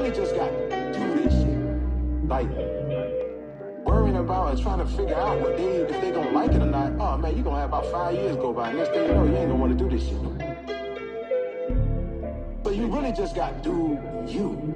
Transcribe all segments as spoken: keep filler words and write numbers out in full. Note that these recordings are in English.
really just got to do this shit. Like, worrying about and trying to figure out what they, if they gonna like it or not. Oh man, you gonna have about five years go by. Next thing you know, you ain't gonna want to do this shit no more. But you really just got to do you.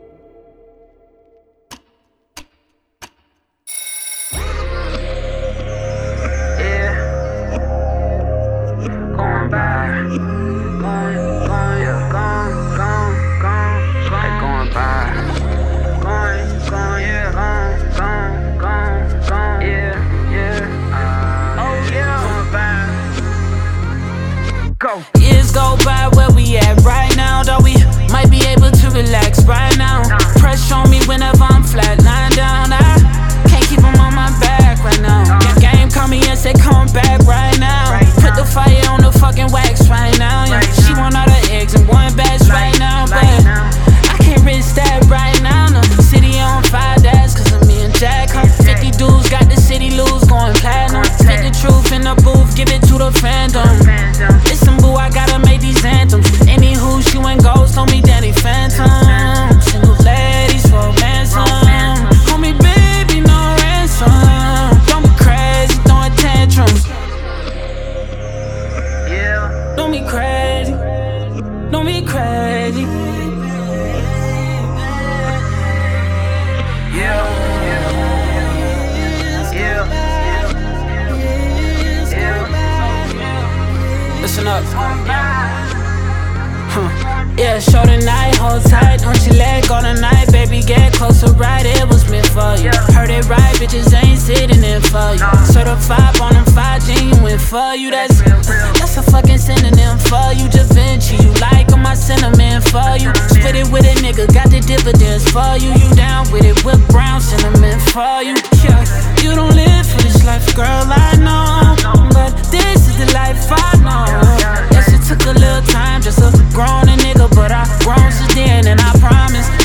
Years go by, where we at right now? Though we might be able to relax right now. Pressure on me whenever I'm flat lying down. I can't keep them on my back right now. Game call me and say come back right now. Put the fire on the fucking wax right now. Yeah. She want all the eggs in one batch right now, but I can't risk that right now. No. City on fire, that's cause of me and Jack. Huh? fifty dudes got the city loose, going platinum. Spit the truth in the booth, give it to the fandom. Listen, boo, I gotta make these anthems. Anywho, she went ghost on me, Danny Phantom. Single ladies for ransom. Homie, baby, no ransom. Don't be crazy, throwing tantrums. Yeah. Don't be crazy. Don't be crazy. Yeah. Listen up. Huh. Yeah, show the night, hold tight, don't you let go tonight, baby, get closer, right, it was meant for you. Heard it right, bitches ain't sitting in for you. Certified on them five, genuine for you, that's That's a fucking synonym for you, Da Vinci, you like all my sentiment for you. Split it with a nigga, got the dividends for you. You down with it, whip brown sentiment for you. Yeah, you don't live for this life, girl, I know, but this is the life I know. Yes, it took a little time, just a grown a nigga, but I grown since then, and I promise